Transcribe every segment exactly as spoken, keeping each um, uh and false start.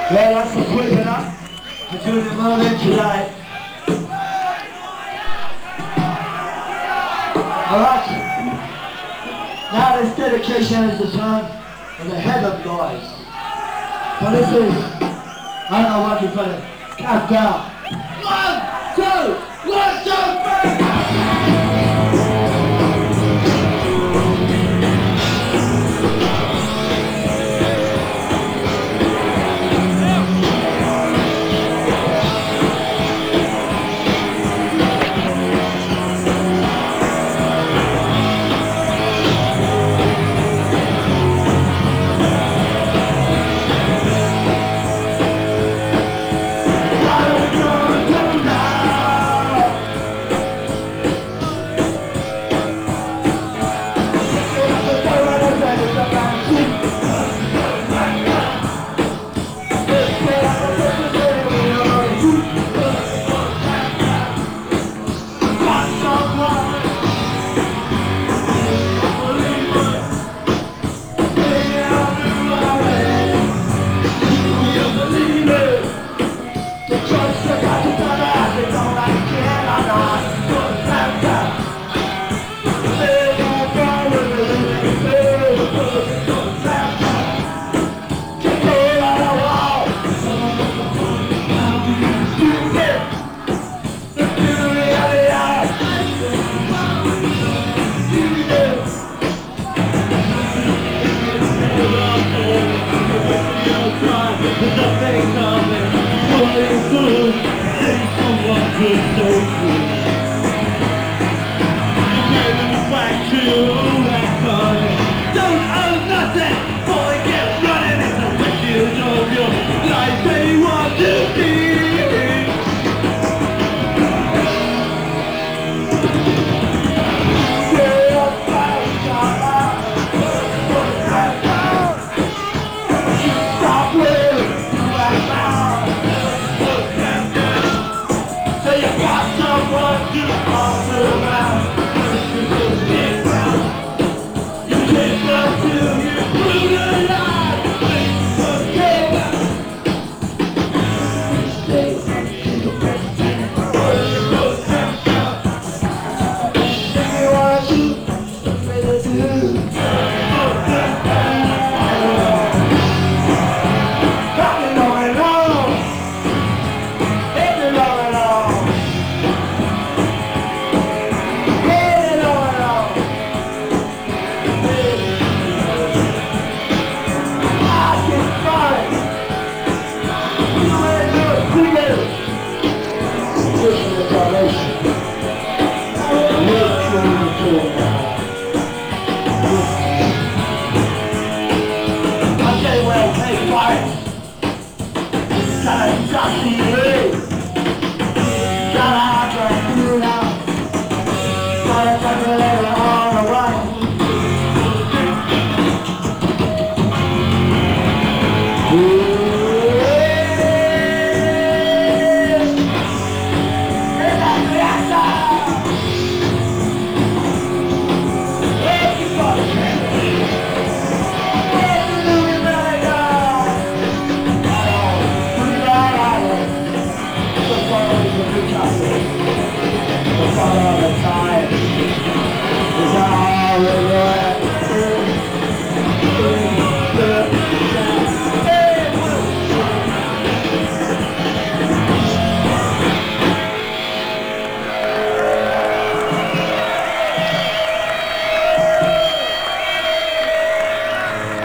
Well, that's a quick enough to do the moment tonight. Alright, now this dedication is the turn of the Heaven Boys. So this is, I don't know what you put it, countdown. One, two, one, two, three!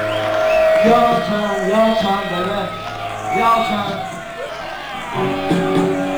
Your turn, your turn, baby. Your turn.